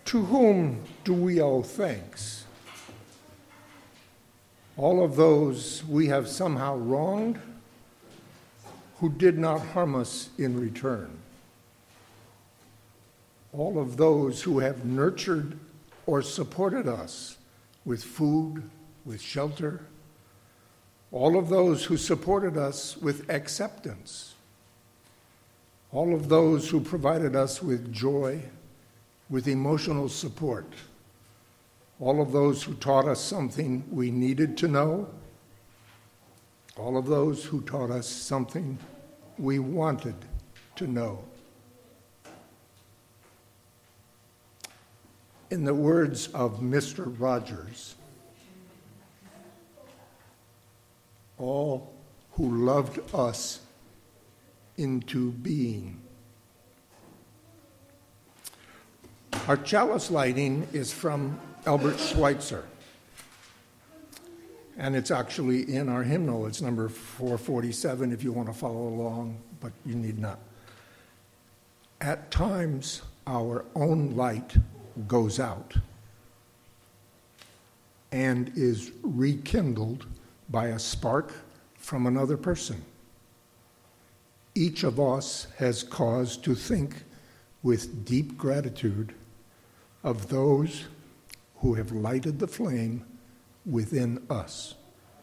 To whom do we owe thanks? All of those we have somehow wronged, who did not harm us in return. All of those who have nurtured or supported us with food, with shelter. All of those who supported us with acceptance. All of those who provided us with joy, with emotional support. All of those who taught us something we needed to know. All of those who taught us something we wanted to know. In the words of Mr. Rogers, all who loved us into being. Our chalice lighting is from Albert Schweitzer, and it's actually in our hymnal. It's number 447 if you want to follow along, but you need not. At times, our own light goes out and is rekindled by a spark from another person. Each of us has cause to think with deep gratitude of those who have lighted the flame within us.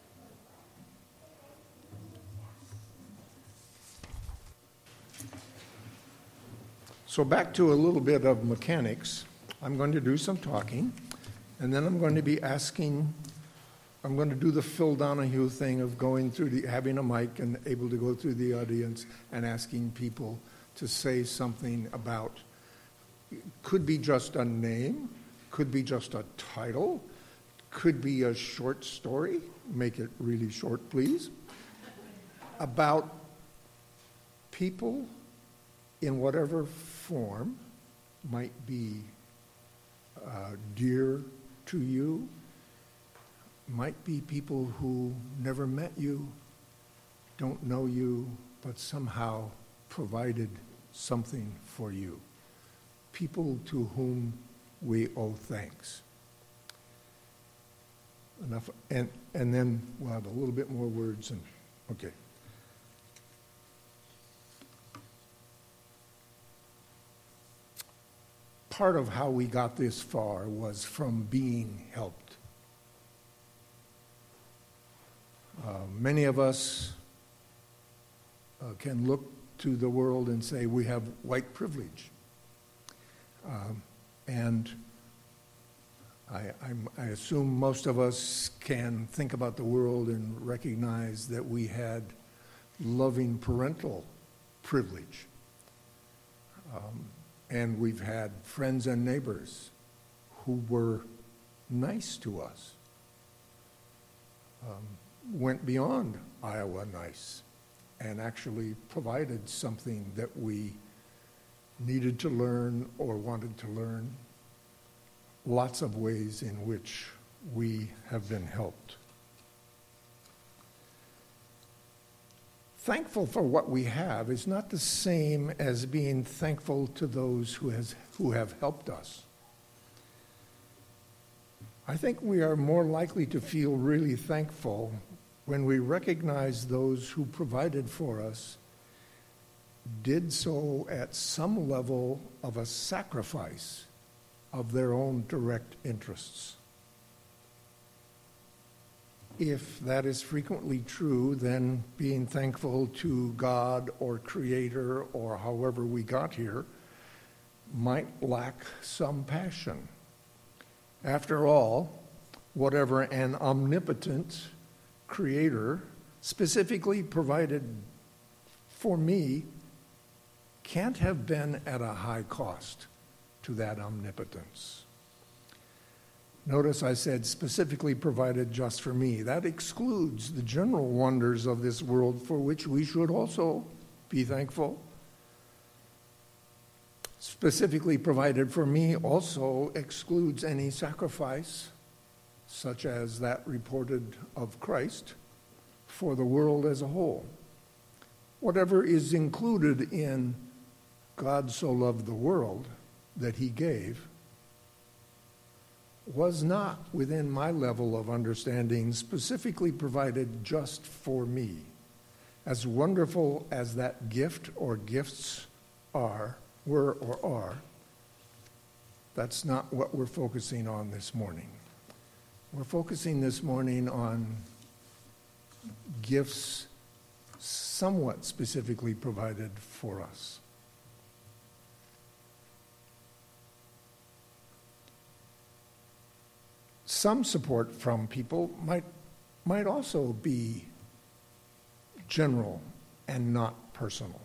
So back to a little bit of mechanics. I'm going to do some talking, and then I'm going to be asking, I'm going to do the Phil Donahue thing of going through having a mic and able to go through the audience and asking people to say something about, could be just a name, could be just a title, could be a short story, make it really short, please, about people in whatever form might be dear to you, might be people who never met you, don't know you, but somehow provided something for you. People to whom we owe thanks. Enough, and then we'll have a little bit more words. And okay. Part of how we got this far was from being helped. Many of us can look to the world and say we have white privilege. And I assume most of us can think about the world and recognize that we had loving parental privilege. And we've had friends and neighbors who were nice to us, went beyond Iowa nice, and actually provided something that we needed to learn or wanted to learn. Lots of ways in which we have been helped. Thankful for what we have is not the same as being thankful to those who have helped us. I think we are more likely to feel really thankful when we recognize those who provided for us did so at some level of a sacrifice of their own direct interests. If that is frequently true, then being thankful to God or Creator or however we got here might lack some passion. After all, whatever an omnipotent Creator specifically provided for me can't have been at a high cost to that omnipotence. Notice I said specifically provided just for me. That excludes the general wonders of this world for which we should also be thankful. Specifically provided for me also excludes any sacrifice, such as that reported of Christ, for the world as a whole. Whatever is included in God so loved the world that he gave was not within my level of understanding specifically provided just for me. As wonderful as that gift or gifts were or are, that's not what we're focusing on this morning. We're focusing this morning on gifts somewhat specifically provided for us. Some support from people might also be general and not personal.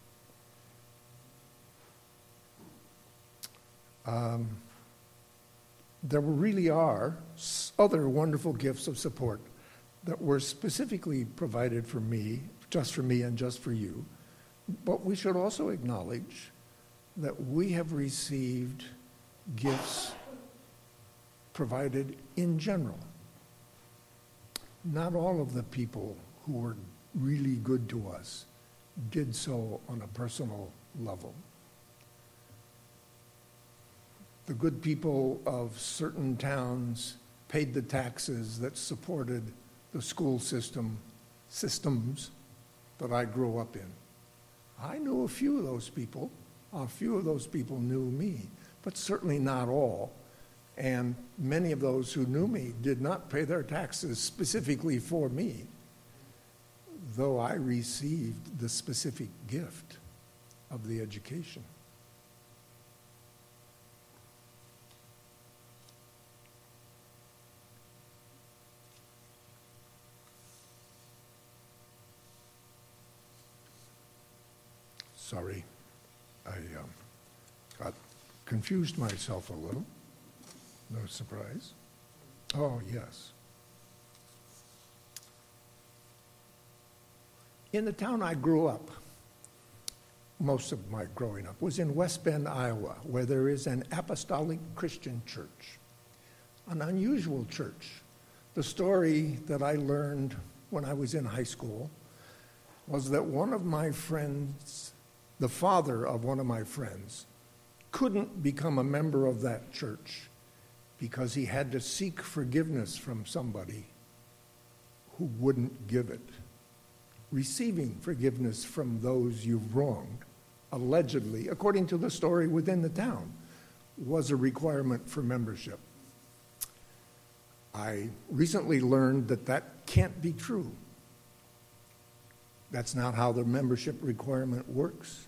There really are other wonderful gifts of support that were specifically provided for me and just for you. But we should also acknowledge that we have received gifts provided in general. Not all of the people who were really good to us did so on a personal level. The good people of certain towns paid the taxes that supported the school systems that I grew up in. I knew a few of those people. A few of those people knew me, but certainly not all. And many of those who knew me did not pay their taxes specifically for me, though I received the specific gift of the education. Sorry, I got confused myself a little. No surprise. Oh, yes. In the town I grew up, most of my growing up was in West Bend, Iowa, where there is an apostolic Christian church, an unusual church. The story that I learned when I was in high school was that one of my friends, the father of one of my friends, couldn't become a member of that church because he had to seek forgiveness from somebody who wouldn't give it. Receiving forgiveness from those you've wronged, allegedly, according to the story within the town, was a requirement for membership. I recently learned that that can't be true. That's not how the membership requirement works.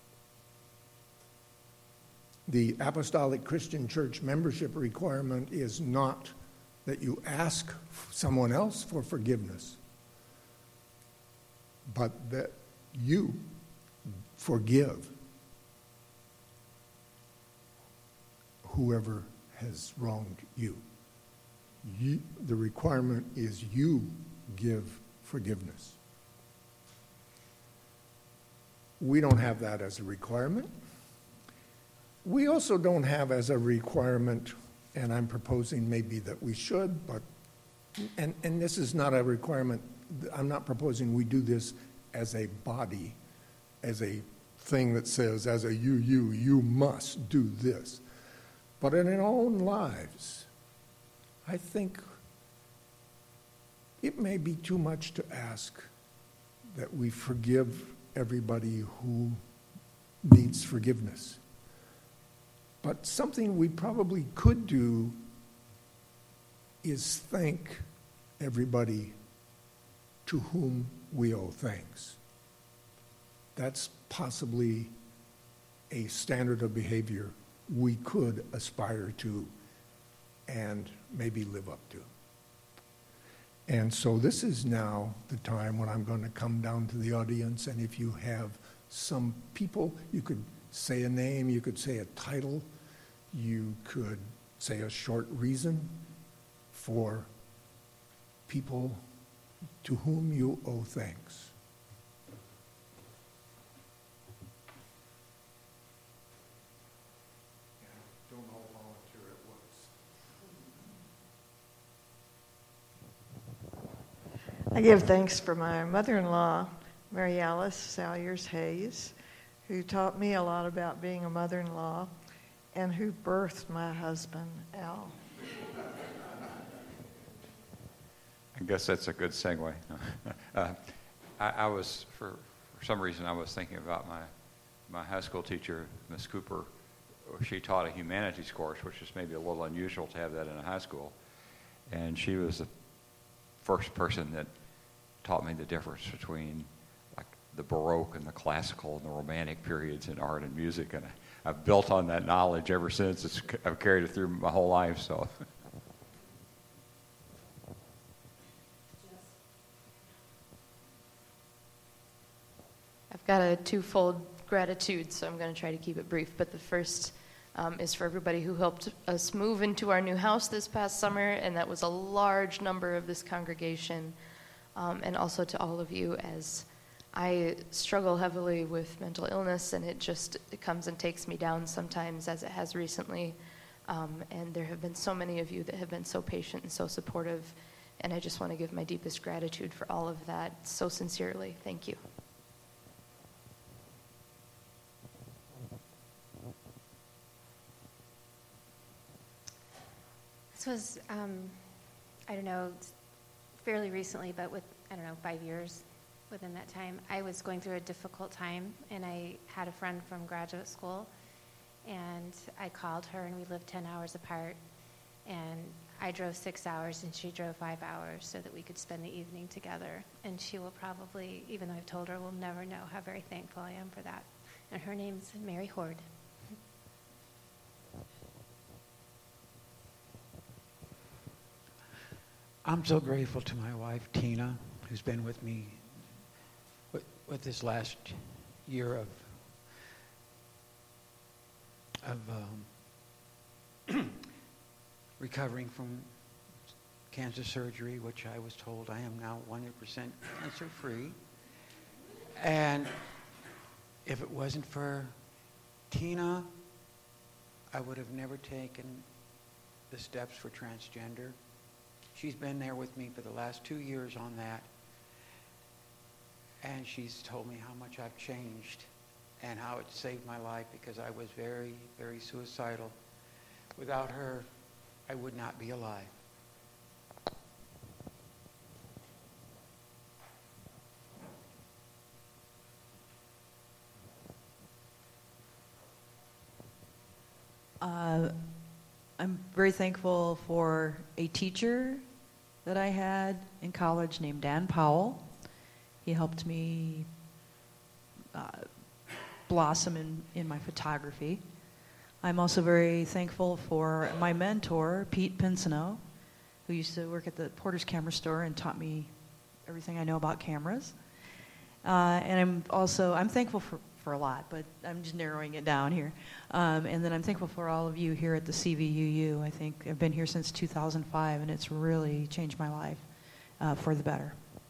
The Apostolic Christian Church membership requirement is not that you ask someone else for forgiveness, but that you forgive whoever has wronged you. The requirement is you give forgiveness. We don't have that as a requirement. We also don't have as a requirement, and I'm proposing maybe that we should, but, and this is not a requirement, I'm not proposing we do this as a body, as a thing that says, as a you must do this. But in our own lives, I think it may be too much to ask that we forgive everybody who needs forgiveness. But something we probably could do is thank everybody to whom we owe thanks. That's possibly a standard of behavior we could aspire to and maybe live up to. And so this is now the time when I'm going to come down to the audience, and if you have some people, you could say a name, you could say a title, you could say a short reason for people to whom you owe thanks. Don't all volunteer at once. I give thanks for my mother-in-law, Mary Alice Salyers Hayes, who taught me a lot about being a mother-in-law and who birthed my husband, Al. I guess that's a good segue. I was, for some reason, I was thinking about my high school teacher, Miss Cooper. She taught a humanities course, which is maybe a little unusual to have that in a high school. And she was the first person that taught me the difference between like the Baroque and the classical and the Romantic periods in art and music. And I've built on that knowledge ever since. I've carried it through my whole life. So. I've got a twofold gratitude, so I'm going to try to keep it brief. But the first is for everybody who helped us move into our new house this past summer, and that was a large number of this congregation, and also to all of you, as I struggle heavily with mental illness, and it comes and takes me down sometimes, as it has recently. And there have been so many of you that have been so patient and so supportive, and I just want to give my deepest gratitude for all of that so sincerely. Thank you. This was, I don't know, fairly recently, but 5 years within that time. I was going through a difficult time, and I had a friend from graduate school, and I called her, and we lived 10 hours apart, and I drove 6 hours, and she drove 5 hours so that we could spend the evening together. And she will probably, even though I've told her, will never know how very thankful I am for that. And her name's Mary Horde. I'm so grateful to my wife, Tina, who's been with me with this last year of recovering from cancer surgery, which I was told I am now 100% cancer-free. And if it wasn't for Tina, I would have never taken the steps for transgender. She's been there with me for the last 2 years on that. And she's told me how much I've changed and how it saved my life, because I was very, very suicidal. Without her, I would not be alive. I'm very thankful for a teacher that I had in college named Dan Powell. He helped me blossom in my photography. I'm also very thankful for my mentor, Pete Pinsino, who used to work at the Porter's Camera Store and taught me everything I know about cameras. And I'm thankful for a lot, but I'm just narrowing it down here. And then I'm thankful for all of you here at the CVUU. I think I've been here since 2005, and it's really changed my life for the better.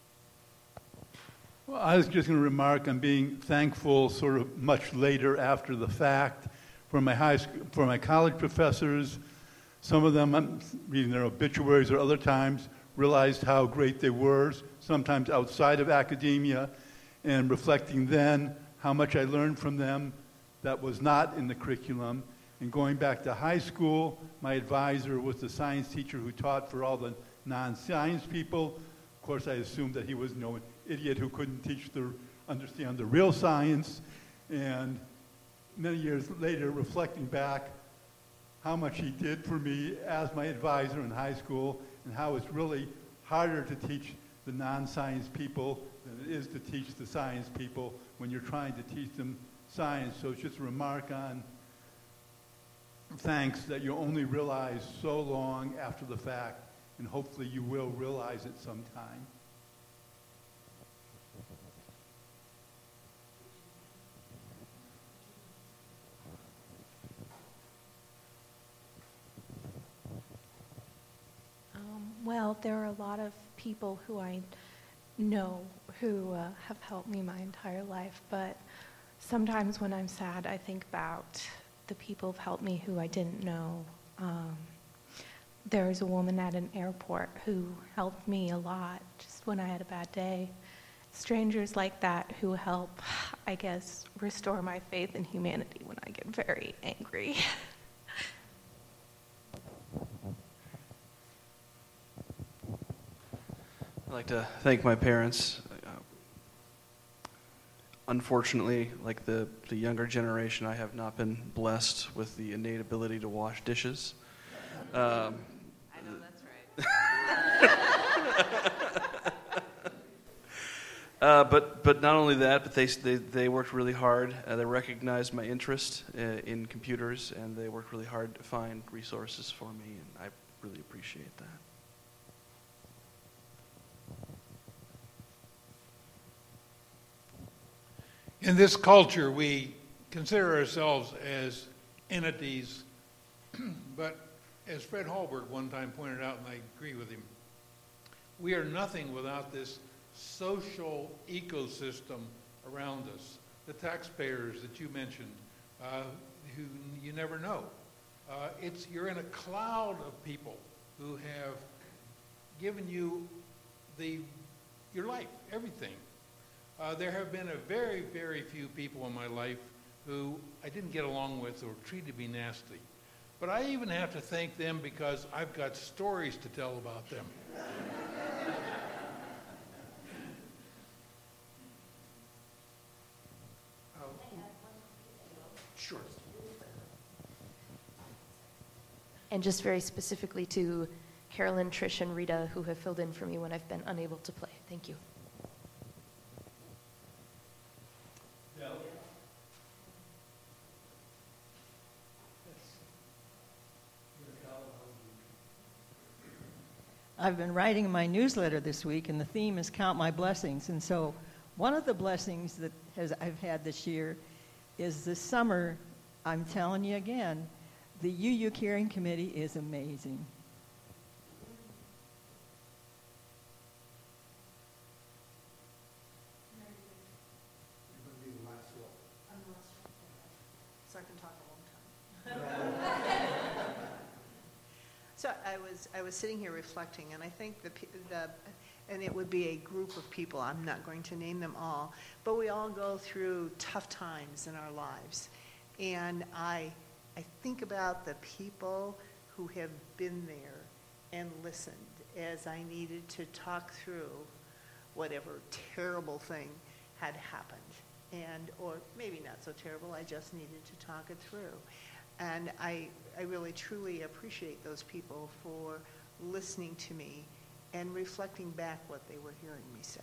Well, I was just going to remark on being thankful sort of much later after the fact for my college professors. Some of them, I'm reading their obituaries or other times, realized how great they were, sometimes outside of academia, and reflecting then how much I learned from them that was not in the curriculum. And going back to high school, my advisor was the science teacher who taught for all the non-science people. Of course, I assumed that he was no idiot who couldn't understand the real science. And many years later, reflecting back, how much he did for me as my advisor in high school, and how it's really harder to teach the non-science people than it is to teach the science people when you're trying to teach them science. So it's just a remark on thanks that you only realize so long after the fact, and hopefully you will realize it sometime. Well, there are a lot of people who I know who have helped me my entire life, but sometimes when I'm sad, I think about the people who've helped me who I didn't know. There was a woman at an airport who helped me a lot just when I had a bad day. Strangers like that who help, I guess, restore my faith in humanity when I get very angry. like to thank my parents. Unfortunately, like the younger generation, I have not been blessed with the innate ability to wash dishes. I know that's right. But not only that, but they worked really hard. They recognized my interest in computers, and they worked really hard to find resources for me, and I really appreciate that. In this culture, we consider ourselves as entities, but as Fred Hallberg one time pointed out, and I agree with him, we are nothing without this social ecosystem around us. The taxpayers that you mentioned, who you never know. You're in a cloud of people who have given you your life, everything. There have been a very, very few people in my life who I didn't get along with or treated me nasty. But I even have to thank them because I've got stories to tell about them. Sure. And just very specifically to Carolyn, Trish, and Rita, who have filled in for me when I've been unable to play. Thank you. I've been writing my newsletter this week, and the theme is Count My Blessings. And so one of the blessings that I've had this year is this summer, I'm telling you again, the UU Caring Committee is amazing. So I can talk a long time. So I was sitting here reflecting, and I think and it would be a group of people, I'm not going to name them all, but we all go through tough times in our lives. And I think about the people who have been there and listened as I needed to talk through whatever terrible thing had happened. Or maybe not so terrible, I just needed to talk it through. And I really truly appreciate those people for listening to me and reflecting back what they were hearing me say.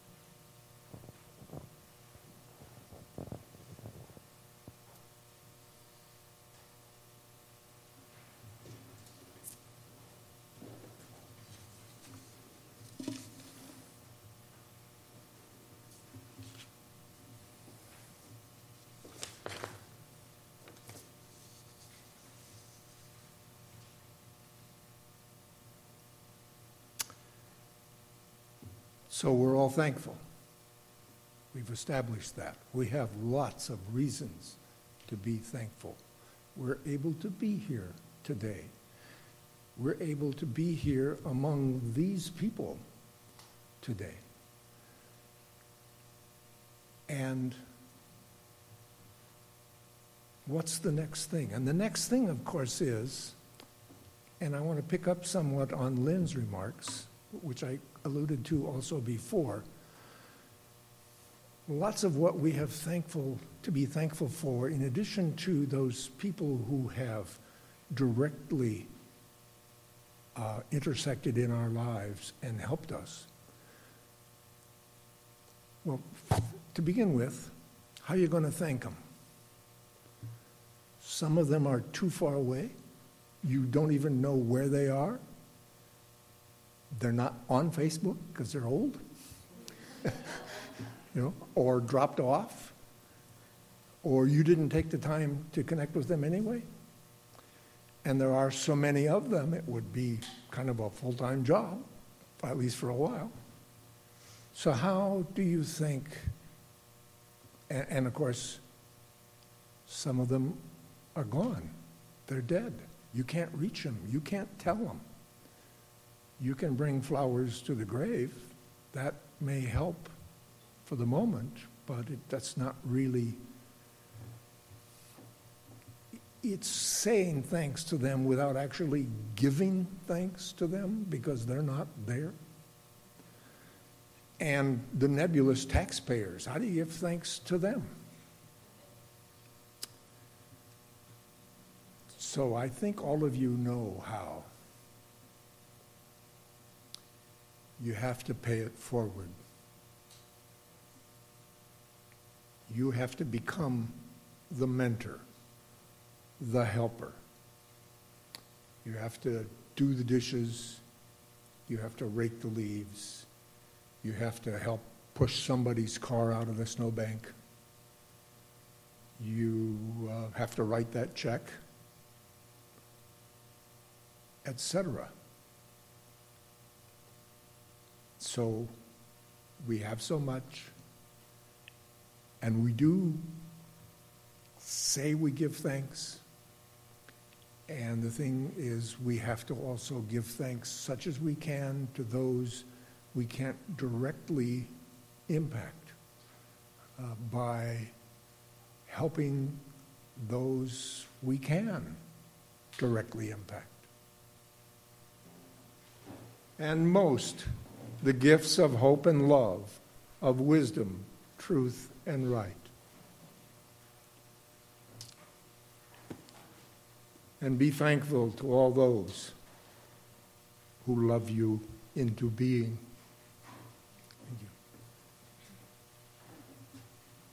So we're all thankful. We've established that. We have lots of reasons to be thankful. We're able to be here today. We're able to be here among these people today. And what's the next thing? And the next thing, of course, is, and I want to pick up somewhat on Lynn's remarks, which I alluded to also before, lots of what we have to be thankful for, in addition to those people who have directly intersected in our lives and helped us. Well, to begin with, how are you going to thank them? Some of them are too far away. You don't even know where they are. They're not on Facebook because they're old, or dropped off, or you didn't take the time to connect with them anyway. And there are so many of them, it would be kind of a full-time job, at least for a while. So how do you think, and of course, some of them are gone. They're dead. You can't reach them. You can't tell them. You can bring flowers to the grave. That may help for the moment, but that's not really, it's saying thanks to them without actually giving thanks to them because they're not there. And the nebulous taxpayers, how do you give thanks to them? So I think all of you know how. You have to pay it forward. You have to become the mentor, the helper. You have to do the dishes. You have to rake the leaves. You have to help push somebody's car out of the snowbank. You have to write that check, etc. So we have so much, and we do say we give thanks, and the thing is we have to also give thanks such as we can to those we can't directly impact by helping those we can directly impact. And most, the gifts of hope and love, of wisdom, truth, and right. And be thankful to all those who love you into being.